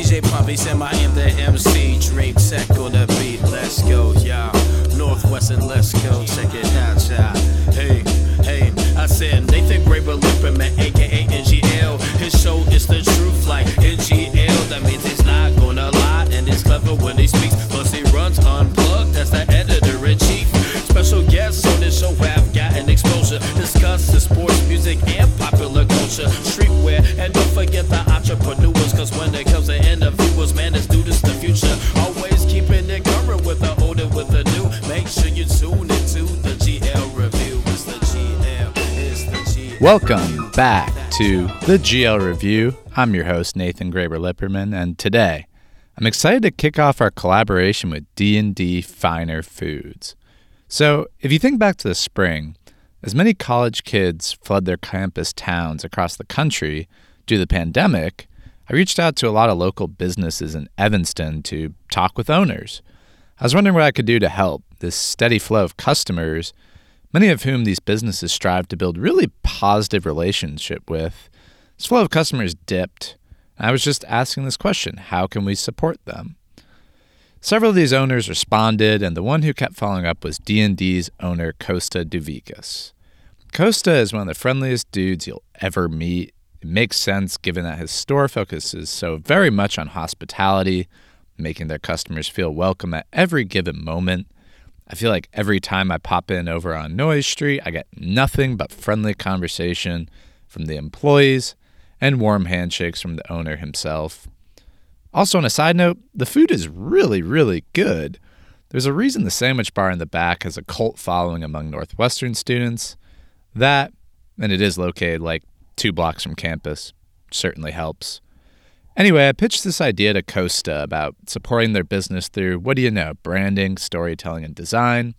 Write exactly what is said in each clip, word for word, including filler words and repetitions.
J Poppy said I am the M C. Dream Tech on the beat. Let's go, y'all. Northwestern, let's go. Check it out, y'all. Hey, hey. I said Nathan Graber Lipperman, aka N G L. His show is the truth like N G L. That means he's not gonna lie and he's clever when he speaks. Plus he runs unplugged as the editor-in-chief. Special guests on this show have gotten exposure. Discuss the sports, music, and popular culture. Streetwear, and don't forget the entrepreneurs. Cause when it comes to interviewers, man, let's do this the future. Always keeping it current with the old and with the new. Make sure you tune into the G L Review. It's the G L, it's the G L. Welcome back to the G L Review. I'm your host, Nathan Graber Lipperman, and today I'm excited to kick off our collaboration with D and D Finer Foods. So, if you think back to the spring, as many college kids flood their campus towns across the country due to the pandemic, I reached out to a lot of local businesses in Evanston to talk with owners. I was wondering what I could do to help this steady flow of customers, many of whom these businesses strive to build really positive relationship with. This flow of customers dipped, and I was just asking this question: how can we support them? Several of these owners responded, and the one who kept following up was D and D's owner, Costa Duvicas. Costa is one of the friendliest dudes you'll ever meet. It makes sense given that his store focuses so very much on hospitality, making their customers feel welcome at every given moment. I feel like every time I pop in over on Noyes Street, I get nothing but friendly conversation from the employees and warm handshakes from the owner himself. Also, on a side note, the food is really, really good. There's a reason the sandwich bar in the back has a cult following among Northwestern students. That, and it is located like two blocks from campus, certainly helps. Anyway, I pitched this idea to Costa about supporting their business through, what do you know, branding, storytelling, and design.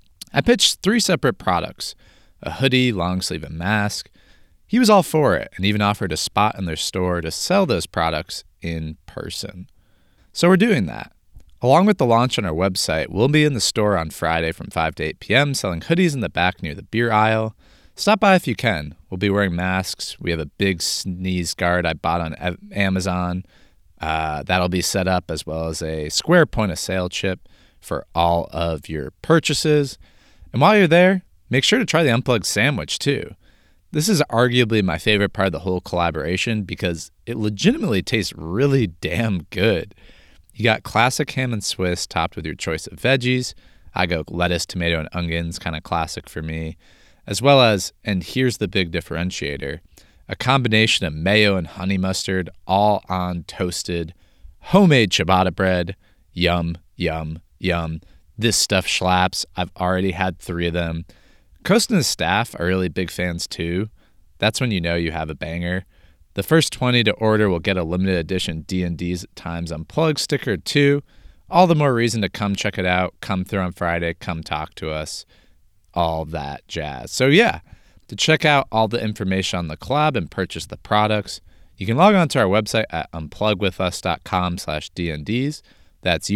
I pitched three separate products: a hoodie, long sleeve, and mask. He was all for it and even offered a spot in their store to sell those products in person. So we're doing that. Along with the launch on our website, we'll be in the store on Friday from five to eight p.m. selling hoodies in the back near the beer aisle. Stop by if you can. We'll be wearing masks. We have a big sneeze guard I bought on Amazon. Uh, that'll be set up, as well as a square point of sale chip for all of your purchases. And while you're there, make sure to try the Unplugged sandwich too. This is arguably my favorite part of the whole collaboration because it legitimately tastes really damn good. You got classic ham and Swiss topped with your choice of veggies. I go lettuce, tomato, and onions, kind of classic for me. As well as, and here's the big differentiator, a combination of mayo and honey mustard, all on toasted, homemade ciabatta bread. Yum, yum, yum. This stuff slaps. I've already had three of them. Costa and his staff are really big fans too. That's when you know you have a banger. The first twenty to order will get a limited edition D and D's Times Unplugged sticker too. All the more reason to come check it out, come through on Friday, come talk to us, all that jazz. So yeah, to check out all the information on the collab and purchase the products, you can log on to our website at unplugwithus.com slash DNDs. That's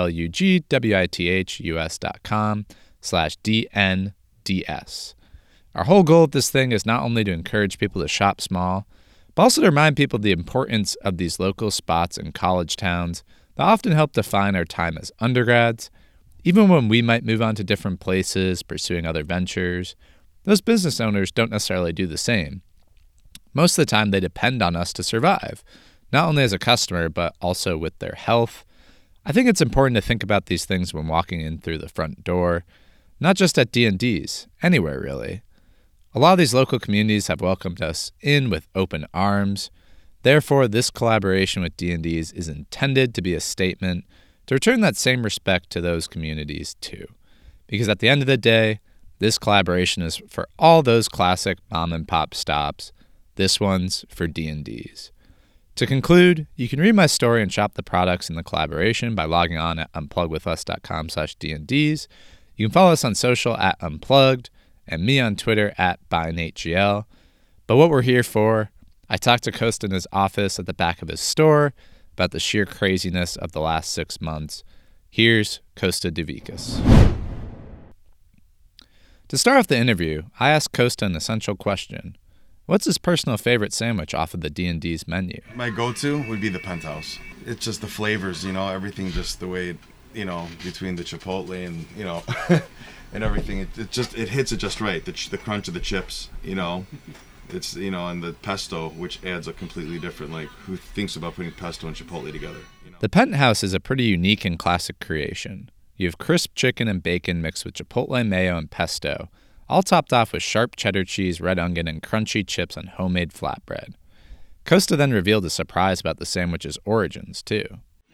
U-N-P-L-U-G-W-I-T-H-U-S dot com slash D-N D S. Our whole goal with this thing is not only to encourage people to shop small, but also to remind people the importance of these local spots in college towns that often help define our time as undergrads. Even when we might move on to different places, pursuing other ventures, those business owners don't necessarily do the same. Most of the time, they depend on us to survive, not only as a customer, but also with their health. I think it's important to think about these things when walking in through the front door, not just at D and D's, anywhere really. A lot of these local communities have welcomed us in with open arms. Therefore, this collaboration with D and D's is intended to be a statement to return that same respect to those communities too. Because at the end of the day, this collaboration is for all those classic mom and pop stops. This one's for D and D's. To conclude, you can read my story and shop the products in the collaboration by logging on at unplugwithus.com slash DNDs. You can follow us on social at Unplugged and me on Twitter at ByNateGL. But what we're here for, I talked to Costa in his office at the back of his store about the sheer craziness of the last six months. Here's Costa Duvicas. To start off the interview, I asked Costa an essential question. What's his personal favorite sandwich off of the D and D's menu? My go-to would be the Penthouse. It's just the flavors, you know, everything just the way, you know, between the Chipotle and, you know, and everything. It, it just, it hits it just right. The, ch- the crunch of the chips, you know, it's, you know, and the pesto, which adds a completely different, like, who thinks about putting pesto and Chipotle together, you know? The Penthouse is a pretty unique and classic creation. You have crisp chicken and bacon mixed with Chipotle mayo and pesto, all topped off with sharp cheddar cheese, red onion, and crunchy chips on homemade flatbread. Costa then revealed a surprise about the sandwich's origins, too.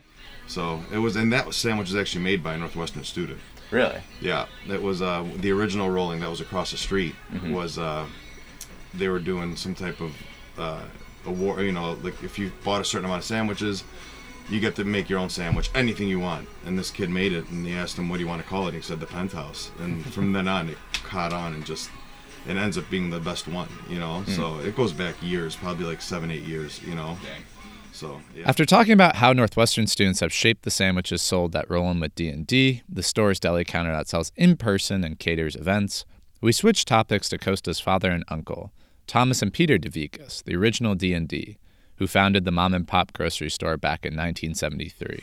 So it was, and that sandwich was actually made by a Northwestern student. Really? Yeah, it was uh, the original rolling that was across the street. Mm-hmm. Was uh, they were doing some type of uh, award, you know, like if you bought a certain amount of sandwiches, you get to make your own sandwich, anything you want. And this kid made it, and they asked him, what do you want to call it? He said the Penthouse. And from then on, it caught on and just, it ends up being the best one, you know? Mm. So it goes back years, probably like seven, eight years, you know? Dang. So, yeah. After talking about how Northwestern students have shaped the sandwiches sold at Rollin' with D and D, the store's deli counter that sells in-person and caters events, we switched topics to Costa's father and uncle, Thomas and Peter DeVicas, the original D and D, who founded the mom-and-pop grocery store back in nineteen seventy-three.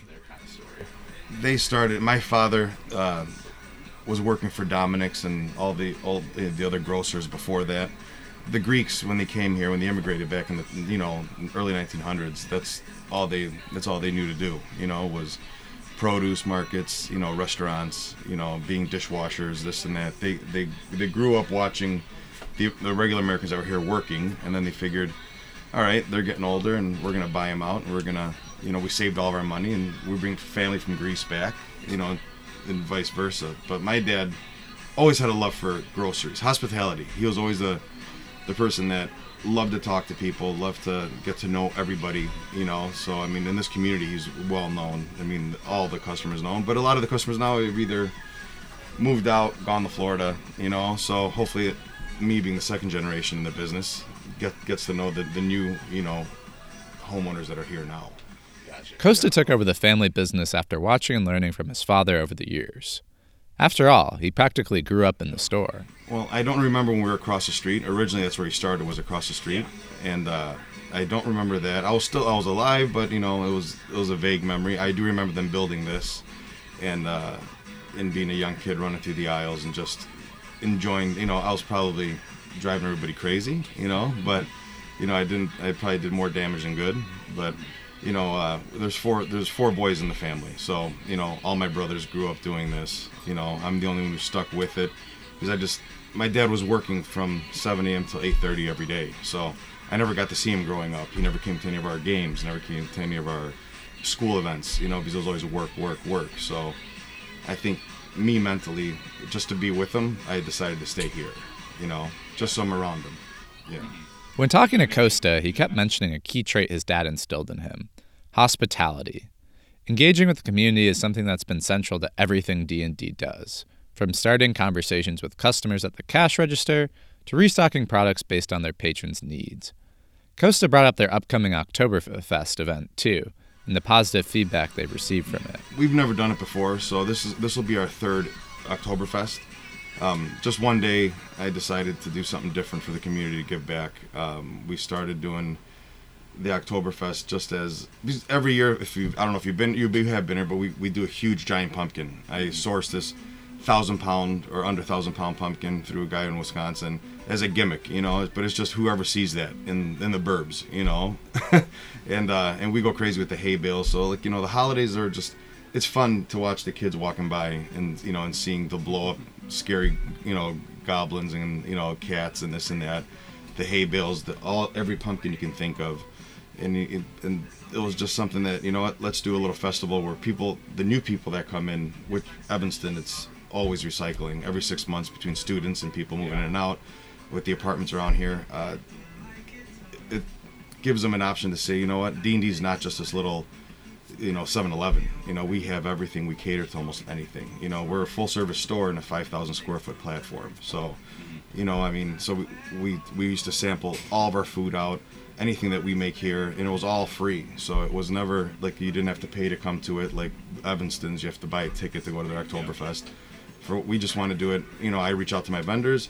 They started, my father uh, was working for Dominick's and all the all the other grocers before that. The Greeks, when they came here, when they immigrated back in the, you know, early nineteen hundreds, that's all they that's all they knew to do, you know, was produce markets, you know, restaurants, you know, being dishwashers, this and that. They they they grew up watching the, the regular Americans that were here working, and then they figured, all right, they're getting older, and we're gonna buy them out, and we're gonna, you know, we saved all of our money, and we bring family from Greece back, you know, and vice versa. But my dad always had a love for groceries, hospitality. He was always the the person that loved to talk to people, loved to get to know everybody, you know. So I mean, in this community, he's well known. I mean, all the customers know him, but a lot of the customers now have either moved out, gone to Florida, you know. So hopefully, it, me being the second generation in the business, get, gets to know the, the new, you know, homeowners that are here now. Gotcha. Costa took over the family business after watching and learning from his father over the years. After all, he practically grew up in the store. Well, I don't remember when we were across the street. Originally, that's where he started, was across the street, and uh, I don't remember that. I was still I was alive, but you know, it was it was a vague memory. I do remember them building this, and uh, and being a young kid running through the aisles and just enjoying. You know, I was probably driving everybody crazy, you know, but you know, I didn't. I probably did more damage than good, but. You know, uh, there's four there's four boys in the family, so you know, all my brothers grew up doing this. You know, I'm the only one who stuck with it because I just my dad was working from seven a.m. till eight thirty every day, so I never got to see him growing up. He never came to any of our games, never came to any of our school events. You know, because it was always work, work, work. So I think me mentally, just to be with him, I decided to stay here. You know, just so I'm around him. Yeah. When talking to Costa, he kept mentioning a key trait his dad instilled in him: hospitality. Engaging with the community is something that's been central to everything D and D does, from starting conversations with customers at the cash register to restocking products based on their patrons' needs. Costa brought up their upcoming Oktoberfest event, too, and the positive feedback they've received from it. We've never done it before, so this is this will be our third Oktoberfest. Um, just one day, I decided to do something different for the community to give back. Um, we started doing the Oktoberfest just as every year. If you, I don't know if you've been, you have been here, but we, we do a huge giant pumpkin. I sourced this thousand pound or under thousand pound pumpkin through a guy in Wisconsin as a gimmick, you know. But it's just whoever sees that in in the burbs, you know, and uh, and we go crazy with the hay bales. So like you know, the holidays are just. It's fun to watch the kids walking by and you know and seeing the blow up scary you know goblins and you know cats and this and that, the hay bales, the all every pumpkin you can think of, and it, and it was just something that you know what let's do a little festival where people the new people that come in with Evanston, it's always recycling every six months between students and people moving yeah. in and out with the apartments around here. Uh, it gives them an option to say you know what D and D is not just this little. You know, seven eleven. You know, we have everything. We cater to almost anything. You know, we're a full-service store in a five thousand square foot platform. So, you know, I mean, so we, we we used to sample all of our food out, anything that we make here, and it was all free. So it was never like you didn't have to pay to come to it. Like Evanston's, you have to buy a ticket to go to their Oktoberfest. For we just want to do it. You know, I reach out to my vendors.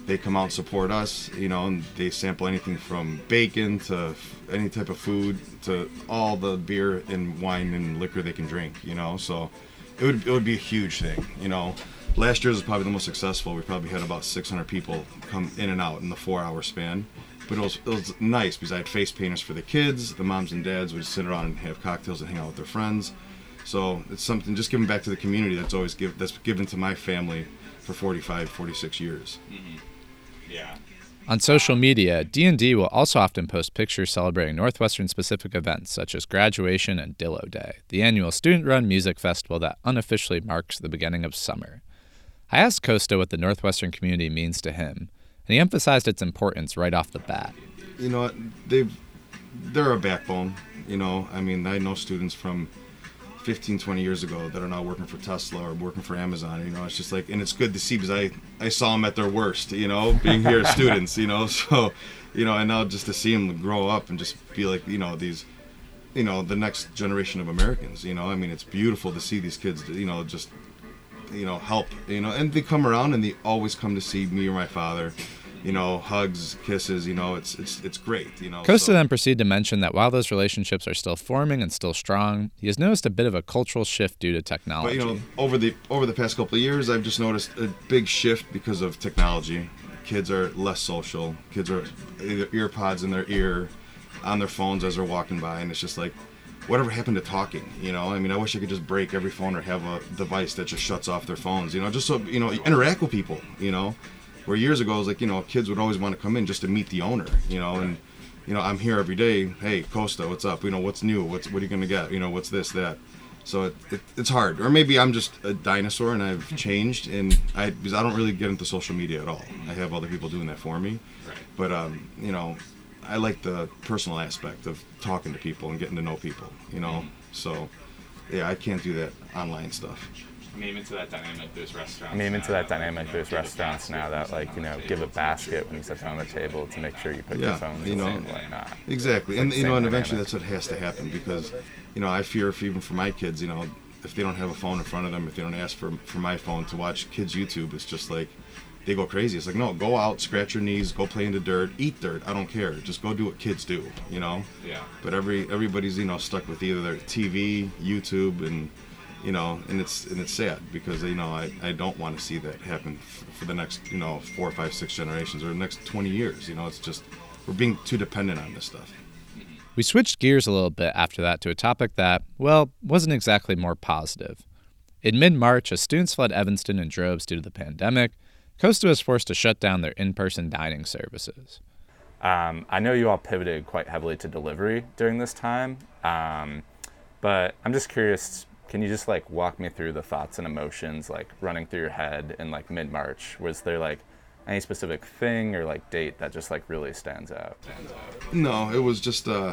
they come out and support us, you know, and they sample anything from bacon to any type of food to all the beer and wine and liquor they can drink, you know. So it would it would be a huge thing, you know. Last year's was probably the most successful. We probably had about six hundred people come in and out in the four-hour span. But it was, it was nice because I had face painters for the kids. The moms and dads would sit around and have cocktails and hang out with their friends. So it's something, just giving back to the community that's always give, that's given to my family for forty-five, forty-six years. Mm-hmm. Yeah. On social media, D and D will also often post pictures celebrating Northwestern-specific events such as graduation and Dillo Day, the annual student-run music festival that unofficially marks the beginning of summer. I asked Costa what the Northwestern community means to him, and he emphasized its importance right off the bat. You know, they've they're a backbone. You know, I mean, I know students from fifteen, twenty years ago that are now working for Tesla or working for Amazon. You know, it's just like, and it's good to see because I, I saw them at their worst, you know, being here as students, you know, so, you know, and now just to see them grow up and just be like, you know, these, you know, the next generation of Americans, you know, I mean, it's beautiful to see these kids, you know, just, you know, help, you know, and they come around and they always come to see me or my father. You know, hugs, kisses, you know, it's it's it's great, you know. Costa so. then proceeded to mention that while those relationships are still forming and still strong, he has noticed a bit of a cultural shift due to technology. But, you know, over the over the past couple of years, I've just noticed a big shift because of technology. Kids are less social. Kids are either ear pods in their ear, on their phones as they're walking by, and it's just like, whatever happened to talking, you know? I mean, I wish I could just break every phone or have a device that just shuts off their phones, you know, just so, you know, you interact with people, you know? Where years ago, it was like, you know, kids would always want to come in just to meet the owner, you know, and, you know, I'm here every day. Hey, Costa, what's up? You know, what's new? What's, what are you going to get? You know, what's this, that? So it, it, it's hard. Or maybe I'm just a dinosaur and I've changed, and I, because I don't really get into social media at all. I have other people doing that for me. Right. But, um, you know, I like the personal aspect of talking to people and getting to know people, you know. Mm-hmm. So, yeah, I can't do that online stuff. I mean, into that dynamic, there's restaurants. I mean, into that now, dynamic, you know, there's give a restaurants now that, like, you know, give a basket when you sit down at the table to make sure you put Yeah, your phone you know, and whatnot. Exactly, It's and like you know, same and eventually dynamic. that's what has to happen because, you know, I fear if even for my kids, you know, if they don't have a phone in front of them, if they don't ask for for my phone to watch kids YouTube, it's just like they go crazy. It's like, no, go out, scratch your knees, go play in the dirt, eat dirt. I don't care. Just go do what kids do, you know. Yeah. But every everybody's, you know, stuck with either their T V, YouTube, and you know, and it's and it's sad because, you know, I, I don't want to see that happen f- for the next, you know, four, five, six generations or the next twenty years. You know, it's just we're being too dependent on this stuff. We switched gears a little bit after that to a topic that, well, wasn't exactly more positive. In mid-March, as students fled Evanston in droves due to the pandemic, Costa was forced to shut down their in-person dining services. Um, I know you all pivoted quite heavily to delivery during this time, um, but I'm just curious, can you just like walk me through the thoughts and emotions like running through your head in like mid-March? Was there like any specific thing or like date that just like really stands out? Stands out. No, it was just, uh,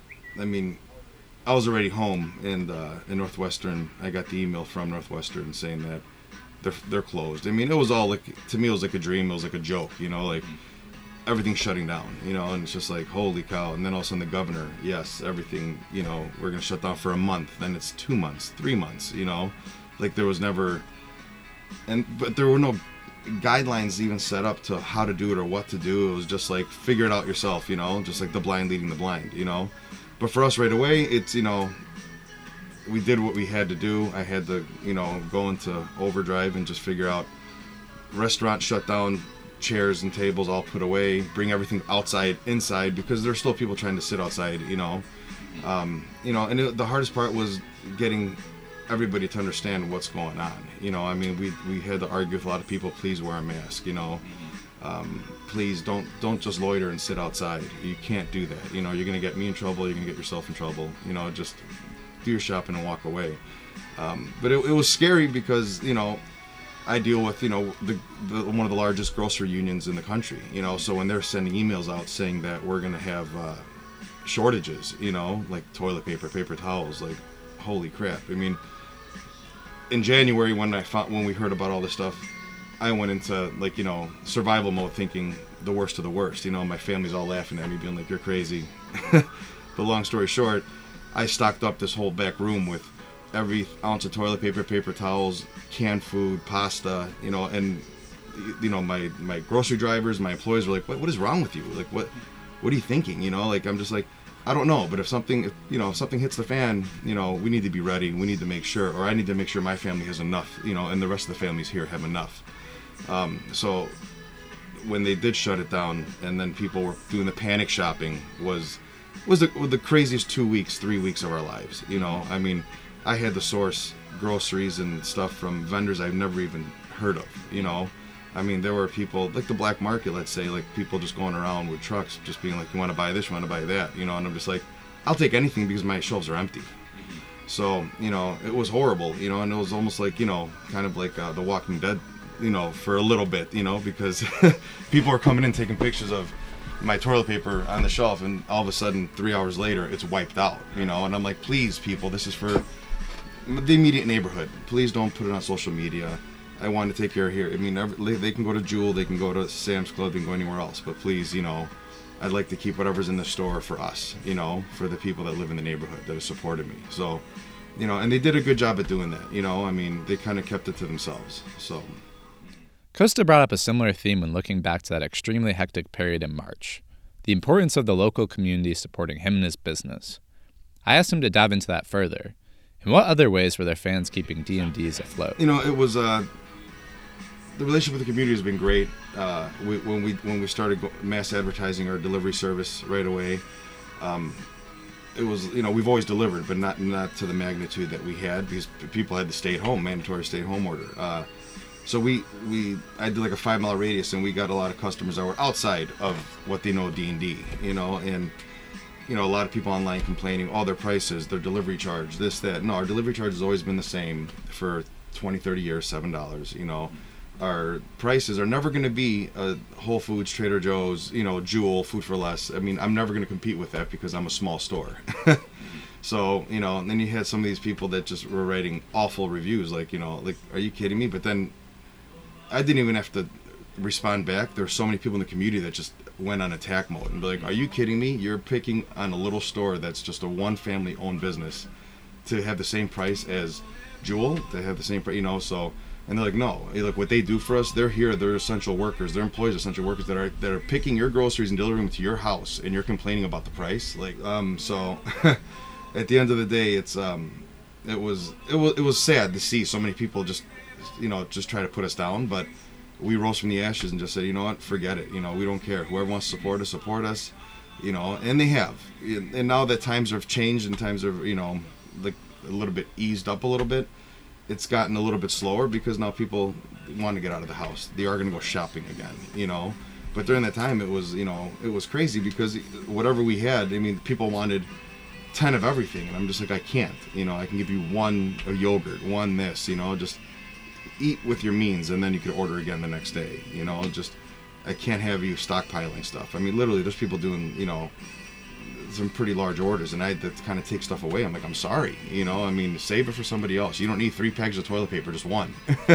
I mean, I was already home and uh, in Northwestern. I got the email from Northwestern saying that they're they're closed. I mean, it was all like, to me, it was like a dream. It was like a joke, you know, like everything's shutting down, you know, and it's just like, holy cow. And then all of a sudden the governor, yes, everything, you know, we're going to shut down for a month. Then it's two months, three months, you know, like there was never, and, but there were no guidelines even set up to how to do it or what to do. It was just like, figure it out yourself, you know, just like the blind leading the blind, you know. But for us right away, it's, you know, we did what we had to do. I had to, you know, go into overdrive and just figure out restaurant shut down, chairs and tables all put away, bring everything outside, inside, because there's still people trying to sit outside, you know. Um, you know, and it, the hardest part was getting everybody to understand what's going on. You know, I mean, we we had to argue with a lot of people, please wear a mask, you know. Um, please don't don't just loiter and sit outside. You can't do that. You know, you're going to get me in trouble, you're going to get yourself in trouble. You know, just do your shopping and walk away. Um, but it, it was scary because, you know, I deal with, you know, the, the one of the largest grocery unions in the country, you know, so when they're sending emails out saying that we're going to have uh, shortages, you know, like toilet paper, paper towels, like, holy crap. I mean, in January when I found, when we heard about all this stuff, I went into, like, you know, survival mode thinking the worst of the worst. You know, my family's all laughing at me, being like, you're crazy. But long story short, I stocked up this whole back room with every ounce of toilet paper, paper towels, canned food, pasta, you know, and you know, my, my grocery drivers, my employees were like, what, what is wrong with you? Like, what, what are you thinking? You know, like, I'm just like, I don't know, but if something, if, you know, if something hits the fan, you know, we need to be ready. We need to make sure, or I need to make sure my family has enough, you know, and the rest of the families here have enough. Um, so when they did shut it down, and then people were doing the panic shopping, was was the, was the craziest two weeks, three weeks of our lives. You know, I mean, I had to source groceries and stuff from vendors I've never even heard of. You know, I mean, there were people like the black market, let's say, like people just going around with trucks, just being like, "You want to buy this? You want to buy that?" You know, and I'm just like, "I'll take anything because my shelves are empty." So you know, it was horrible. You know, and it was almost like, you know, kind of like uh, The Walking Dead. You know, for a little bit, you know, because people are coming in taking pictures of my toilet paper on the shelf, and all of a sudden, three hours later, it's wiped out, you know, and I'm like, please, people, this is for the immediate neighborhood. Please don't put it on social media. I want to take care of here. I mean, every, they can go to Jewel, they can go to Sam's Club, they can go anywhere else, but please, you know, I'd like to keep whatever's in the store for us, you know, for the people that live in the neighborhood that have supported me. So, you know, and they did a good job at doing that, you know, I mean, they kind of kept it to themselves, so. Costa brought up a similar theme when looking back to that extremely hectic period in March, the importance of the local community supporting him and his business. I asked him to dive into that further. In what other ways were their fans keeping D and D's afloat? You know, it was, uh, the relationship with the community has been great. Uh, we, when we when we started go- mass advertising our delivery service right away, um, it was, you know, we've always delivered, but not not to the magnitude that we had, because people had to stay at home, mandatory stay at home order. Uh, So we, we I did like a five mile radius, and we got a lot of customers that were outside of what they know D and D, you know, and you know, a lot of people online complaining, all their prices, their delivery charge, this, that. No, our delivery charge has always been the same for twenty, thirty years, seven dollars, you know. Our prices are never going to be a Whole Foods, Trader Joe's, you know, Jewel, Food for Less. I mean, I'm never going to compete with that because I'm a small store. So, you know, and then you had some of these people that just were writing awful reviews, like, you know, like, are you kidding me? But then I didn't even have to respond back. There were so many people in the community that just went on attack mode and be like, are you kidding me? You're picking on a little store that's just a one family owned business to have the same price as Jewel, to have the same price, you know, so, and they're like, no, look, what they do for us, they're here, they're essential workers, they're employees, essential workers that are that are picking your groceries and delivering them to your house, and you're complaining about the price. Like, um, so at the end of the day, it's, um, it was, it was, it was sad to see so many people just, you know, just try to put us down, but we rose from the ashes and just said, you know what, forget it, you know, we don't care. Whoever wants to support us, support us, you know, and they have. And now that times have changed and times are, you know, like a little bit eased up a little bit, it's gotten a little bit slower because now people want to get out of the house. They are going to go shopping again, you know. But during that time, it was, you know, it was crazy because whatever we had, I mean, people wanted ten of everything, and I'm just like, I can't, you know, I can give you one a yogurt, one this, you know, just eat with your means, and then you could order again the next day, you know, just, I can't have you stockpiling stuff. I mean, literally, there's people doing, you know, some pretty large orders, and I had to kind of take stuff away. I'm like, I'm sorry, you know, I mean, save it for somebody else. You don't need three packs of toilet paper, just one.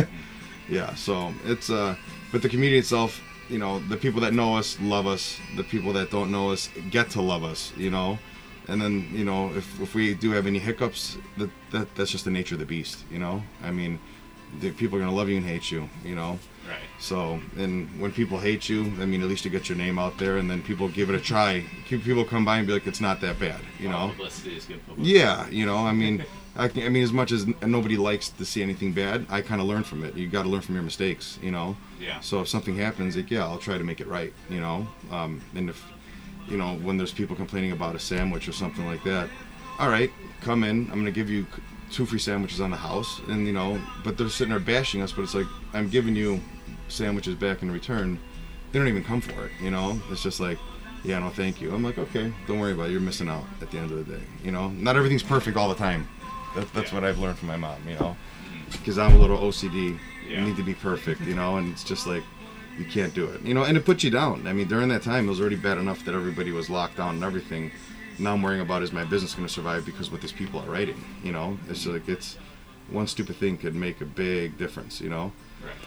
Yeah, so it's, uh, but the community itself, you know, the people that know us love us. The people that don't know us get to love us, you know. And then, you know, if, if we do have any hiccups, that, that that's just the nature of the beast, you know. I mean, the people are going to love you and hate you, you know. Right. So, and when people hate you, I mean, at least you get your name out there, and then people give it a try. People come by and be like, it's not that bad, you know. Publicity is good publicity. Yeah, you know, I mean, I, can, I mean, as much as nobody likes to see anything bad, I kind of learn from it. You got to learn from your mistakes, you know. Yeah. So if something happens, like, yeah, I'll try to make it right, you know. Um, and if, you know, when there's people complaining about a sandwich or something like that, all right, come in. I'm gonna give you two free sandwiches on the house, and you know, but they're sitting there bashing us. But it's like, I'm giving you sandwiches back in return. They don't even come for it, you know. It's just like, yeah, no, thank you. I'm like, okay, don't worry about it. You're missing out at the end of the day, you know. Not everything's perfect all the time. That, that's Yeah. what I've learned from my mom, you know, because I'm a little O C D. Yeah. You need to be perfect, you know, and it's just like, you can't do it, you know, and it puts you down. I mean, during that time, it was already bad enough that everybody was locked down and everything. Now I'm worrying about, is my business going to survive because what these people are writing, you know? It's like, it's one stupid thing could make a big difference, you know? Right.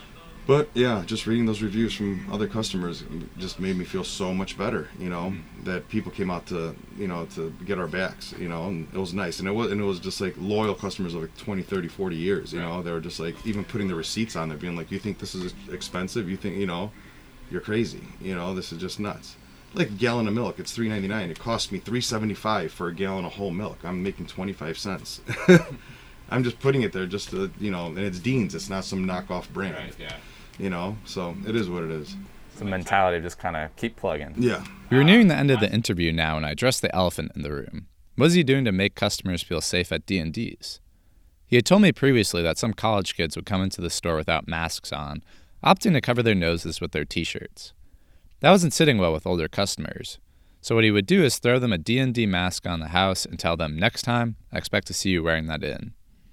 But yeah, just reading those reviews from other customers just made me feel so much better, you know, mm-hmm. that people came out to, you know, to get our backs, you know, and it was nice. And it was, and it was just like loyal customers of like twenty, thirty, forty years, you right. know, they were just like even putting the receipts on there being like, you think this is expensive? You think, you know, you're crazy, you know, this is just nuts. Like a gallon of milk, it's three ninety-nine. It cost me three seventy-five for a gallon of whole milk. I'm making twenty-five cents. I'm just putting it there just to, you know, and it's Dean's. It's not some knockoff brand. Right, yeah. You know, so it is what it is. It's a mentality of just kind of keep plugging. Yeah. We are nearing the end of the interview now, and I addressed the elephant in the room. What is he doing to make customers feel safe at D and D's? He had told me previously that some college kids would come into the store without masks on, opting to cover their noses with their t-shirts. That wasn't sitting well with older customers. So what he would do is throw them a D and D mask on the house and tell them, next time, I expect to see you wearing that in.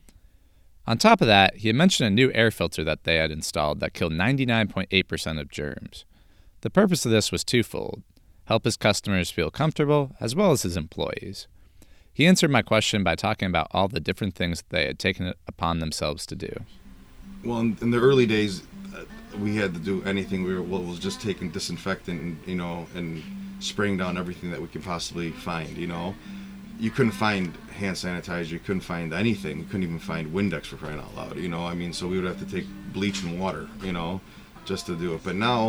On top of that, he had mentioned a new air filter that they had installed that killed ninety-nine point eight percent of germs. The purpose of this was twofold: help his customers feel comfortable, as well as his employees. He answered my question by talking about all the different things that they had taken it upon themselves to do. Well, in, in the early days, uh, we had to do anything. We were well, it was just taking disinfectant, and, you know, and spraying down everything that we could possibly find, you know. You couldn't find hand sanitizer, you couldn't find anything. We couldn't even find Windex, for crying out loud, you know. I mean, so we would have to take bleach and water, you know, just to do it. But now,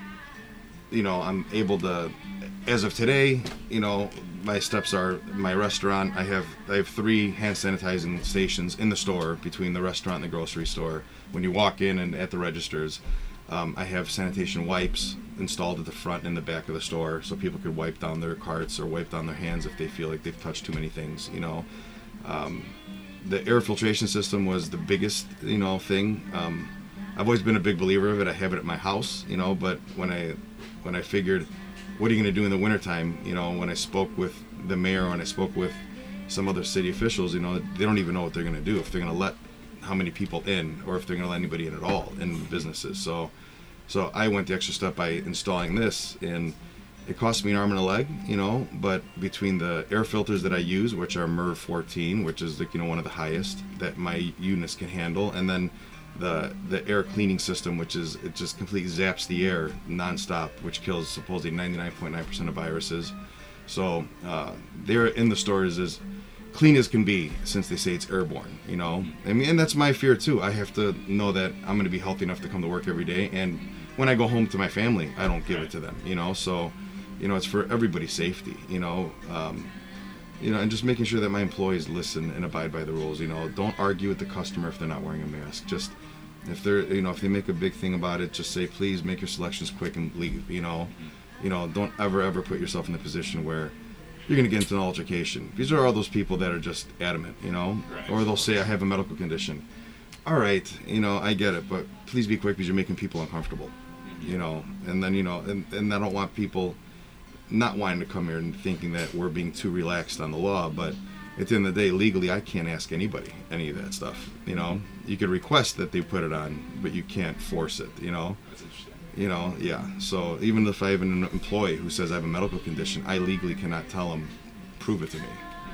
you know, I'm able to, as of today, you know, my steps are my restaurant. I have I have three hand sanitizing stations in the store between the restaurant and the grocery store. When you walk in and at the registers, um, I have sanitation wipes installed at the front and the back of the store, so people could wipe down their carts or wipe down their hands if they feel like they've touched too many things, you know. Um, the air filtration system was the biggest, you know, thing. Um, I've always been a big believer of it. I have it at my house, you know, but when I when I figured, what are you going to do in the wintertime, you know, when I spoke with the mayor and I spoke with some other city officials, you know, they don't even know what they're going to do, if they're going to let how many people in, or if they're going to let anybody in at all in businesses. So so I went the extra step by installing this, and it cost me an arm and a leg, you know, but between the air filters that I use, which are M E R V fourteen, which is, like, you know, one of the highest that my units can handle, and then the the air cleaning system, which is, it just completely zaps the air nonstop, which kills supposedly ninety-nine point nine percent of viruses. So uh, they're in the stores as clean as can be, since they say it's airborne, you know. I mean, and that's my fear too. I have to know that I'm going to be healthy enough to come to work every day, and when I go home to my family, I don't give it to them, you know. So, you know, it's for everybody's safety, you know. Um, you know, and just making sure that my employees listen and abide by the rules. You know, don't argue with the customer if they're not wearing a mask. Just if they're, you know, if they make a big thing about it, just say, please make your selections quick and leave. You know, you know, don't ever ever put yourself in the position where you're going to get into an altercation. These are all those people that are just adamant, you know, right. Or they'll say, I have a medical condition. All right, you know, I get it, but please be quick because you're making people uncomfortable, you know. And then, you know, and, and I don't want people not wanting to come here and thinking that we're being too relaxed on the law, but at the end of the day, legally, I can't ask anybody any of that stuff, you know. You could request that they put it on, but you can't force it, you know. That's interesting. You know, yeah. So even if I have an employee who says I have a medical condition, I legally cannot tell him, prove it to me.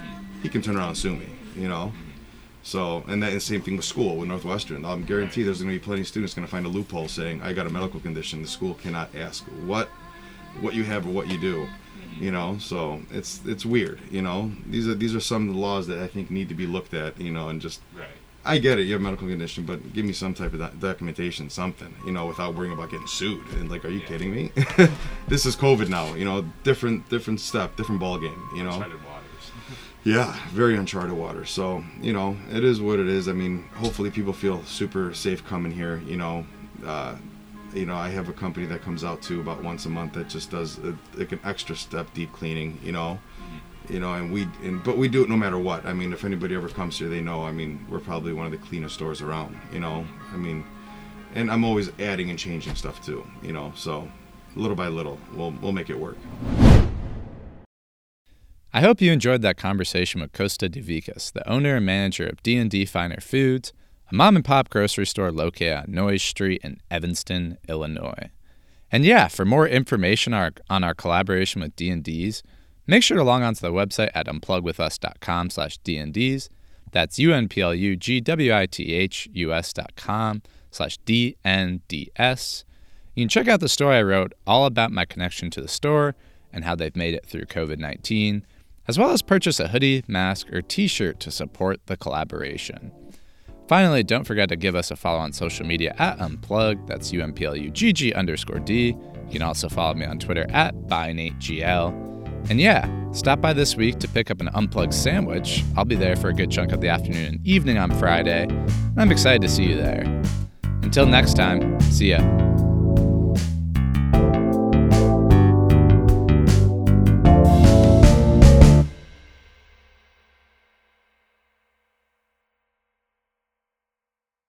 He can turn around and sue me, you know. So, and that is the same thing with school, with Northwestern. I'm guaranteed there's going to be plenty of students going to find a loophole saying, I got a medical condition. The school cannot ask what what you have or what you do, you know. So it's it's weird, you know. These are these are some of the laws that I think need to be looked at, you know, and just, Right. I get it, you have a medical condition, but give me some type of doc- documentation, something, you know, without worrying about getting sued. And like, are you Yeah. kidding me? This is COVID now, you know, different different step, different ball game, you know. Uncharted waters. Yeah, very uncharted water. So, you know, it is what it is. I mean, hopefully people feel super safe coming here, you know. Uh, you know, I have a company that comes out to about once a month that just does a, like an extra step deep cleaning, you know. You know, and we, and, but we do it no matter what. I mean, if anybody ever comes here, they know, I mean, we're probably one of the cleanest stores around, you know. I mean, and I'm always adding and changing stuff too, you know. So, little by little, we'll we'll make it work. I hope you enjoyed that conversation with Costa Divicas, the owner and manager of D and D Finer Foods, a mom-and-pop grocery store located on Noyes Street in Evanston, Illinois. And yeah, for more information on our, on our collaboration with D and D's, make sure to log on to the website at unplugwithus.com slash D&Ds. That's U-N-P-L-U-G-W-I-T-H-U-S dot com slash D N D S. You can check out the story I wrote all about my connection to the store and how they've made it through covid nineteen, as well as purchase a hoodie, mask, or t-shirt to support the collaboration. Finally, don't forget to give us a follow on social media at Unplugged, that's U M P L U G G underscore D. You can also follow me on Twitter at ByNateGL. And yeah, stop by this week to pick up an Unplugged sandwich. I'll be there for a good chunk of the afternoon and evening on Friday, and I'm excited to see you there. Until next time, see ya.